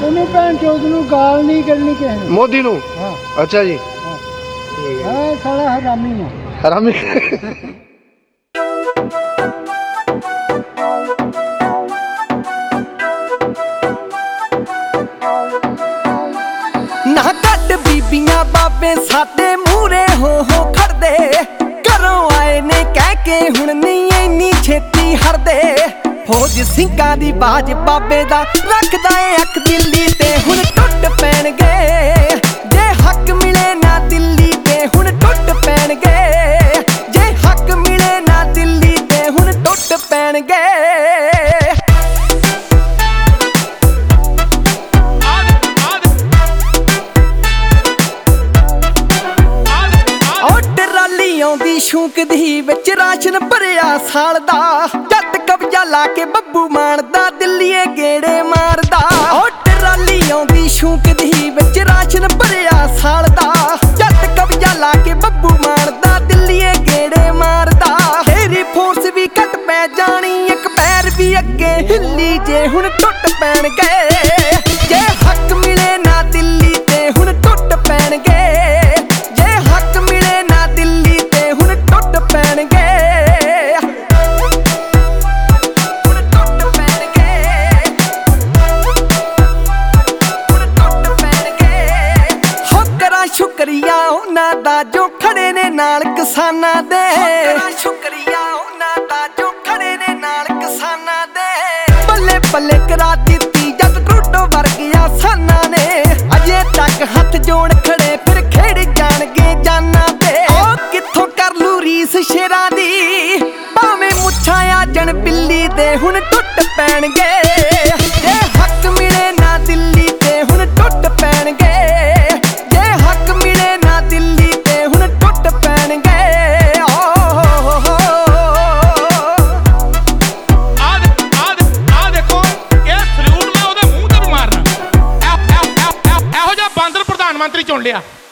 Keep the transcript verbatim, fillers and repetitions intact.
ਉਹਨੂੰ ਭੈਣ ਚੋਦ ਨੂੰ ਗਾਲ ਨਹੀਂ ਕਰਨੀ ਕਿਸੇ ਨੇ। ਮੋਦੀ ਨੂੰ? ਹਾਂ ਅੱਛਾ ਜੀ, ਹਾਂ ਸਾਲਾ ਹਰਾਮੀ ਆ। ਹਰਾਮੀ। ਨਾ ਕੱਢ ਬੀਬੀਆਂ ਬਾਬੇ ਸਾਡੇ ਮੂਹਰੇ ਹੋ ਹੋ ਖੜਦੇ, ਘਰੋਂ ਆਏ ਨੇ ਕਹਿ ਕੇ ਹੁਣ ਨਹੀਂ ਇੰਨੀ ਛੇਤੀ ਹਰਦੇ। ਫੌਜ ਸਿੰਘਾਂ ਦੀ ਬਾਜ ਬਾਬੇ ਦਾ ਰੱਖਦਾ ਏ ਅੱਖ ਦਿੱਲੀ ਤੇ, ਹੁਣ ਟੁੱਟ ਪੈਣਗੇ ਜੇ ਹੱਕ ਮਿਲੇ ਨਾ ਦਿੱਲੀ ਤੇ, ਹੁਣ ਟੁੱਟ ਪੈਣਗੇ ਜੇ ਹੱਕ ਮਿਲੇ ਨਾ ਦਿੱਲੀ ਤੇ, ਹੁਣ ਟੁੱਟ ਪੈਣਗੇ। ਆਉਂਦੀ ਸ਼ੂਕ ਦੀ ਵਿੱਚ ਰਾਸ਼ਨ ਭਰਿਆ ਸਾਲ ਦਾ, ਜੱਟ ਕਬਜ਼ਾ ਲਾ ਕੇ ਬੱਬੂ ਮਾਰਦਾ ਦਿੱਲੀਏ ਗੇੜੇ ਮਾਰਦਾ। ਓ ਟਰਾਲੀ ਆਉਂਦੀ ਸ਼ੂਕ ਦੀ ਵਿੱਚ ਰਾਸ਼ਨ ਭਰਿਆ ਸਾਲ ਦਾ, ਜੱਟ ਕਬਜ਼ਾ ਲਾ ਕੇ ਬੱਬੂ ਮਾਰਦਾ ਦਿੱਲੀਏ ਗੇੜੇ ਮਾਰਦਾ। ਤੇਰੀ ਫੋਰਸ ਵੀ ਘਟ ਪੈ ਜਾਣੀ, ਇੱਕ ਪੈਰ ਵੀ ਅੱਗੇ ਹਿੱਲੀ ਜੇ ਹੁਣ ਟੁੱਟ ਪੈਣਗੇ। ਜੇ ਹੱਕ ਮਿਲੇ ਨਾ ਦਿੱਲੀ ਤੇ ਹੁਣ ਟੁੱਟ ਪੈਣਗੇ, ਜੇ ਹੱਕ ਮਿਲੇ ਨਾ ਦਿੱਲੀ ਤੇ ਹੁਣ ਟੁੱਟ ਪੈਣਗੇ। ਹੁਣ ਟੁੱਟ ਪੈਣਗੇ, ਹੁਣ ਟੁੱਟ ਪੈਣਗੇ। ਹੋ ਕਰਾਂ ਸ਼ੁਕਰੀਆ ਉਹਨਾਂ ਦਾ ਜੋ ਖੜੇ ਨੇ ਨਾਲ ਕਿਸਾਨਾਂ ਦੇ, ਕਰਾਂ ਸ਼ੁਕਰੀਆ ਉਹਨਾਂ ਦਾ ਜੋ ਖੜੇ ਨੇ ਨਾਲ ਕਿਸਾਨਾਂ ਦੇ। ਬੱਲੇ ਬੱਲੇ ਕਰਾ ਦਿੱਤੀ ਜੱਟ ਟਰੂਡੋ ਵਰਗਿਆਂ ਸਾਨਾਂ ਨੇ, ਅਜੇ ਤੱਕ ਹੱਥ ਜੋੜ ਖੜੇ ਫਿਰ ਖੇਡ ਜਾਣਗੇ ਜਾਨਾਂ ਤੇ। ਉਹ ਕਿੱਥੋਂ ਕਰ ਲੂ ਰੀਸ ਸ਼ੇਰਾਂ ਦੀ, ਭਾਵੇਂ ਮੁੱਛਾਂ ਆ ਜਣ ਬਿੱਲੀ ਦੇ, ਹੁਣ ਟੁੱਟ ਪੈਣਗੇ। ਜੇ ਹੱਕ ਮਿਲੇ ਨਾ ਦਿੱਲੀ ਤੇ ਹੁਣ ਟੁੱਟ ਪੈਣਗੇ, ਜੇ ਹੱਕ ਮਿਲੇ ਨਾ ਦਿੱਲੀ ਤੇ ਹੁਣ ਟੁੱਟ ਪੈਣਗੇ। ਮੰਤਰੀ ਚੁਣ ਲਿਆ।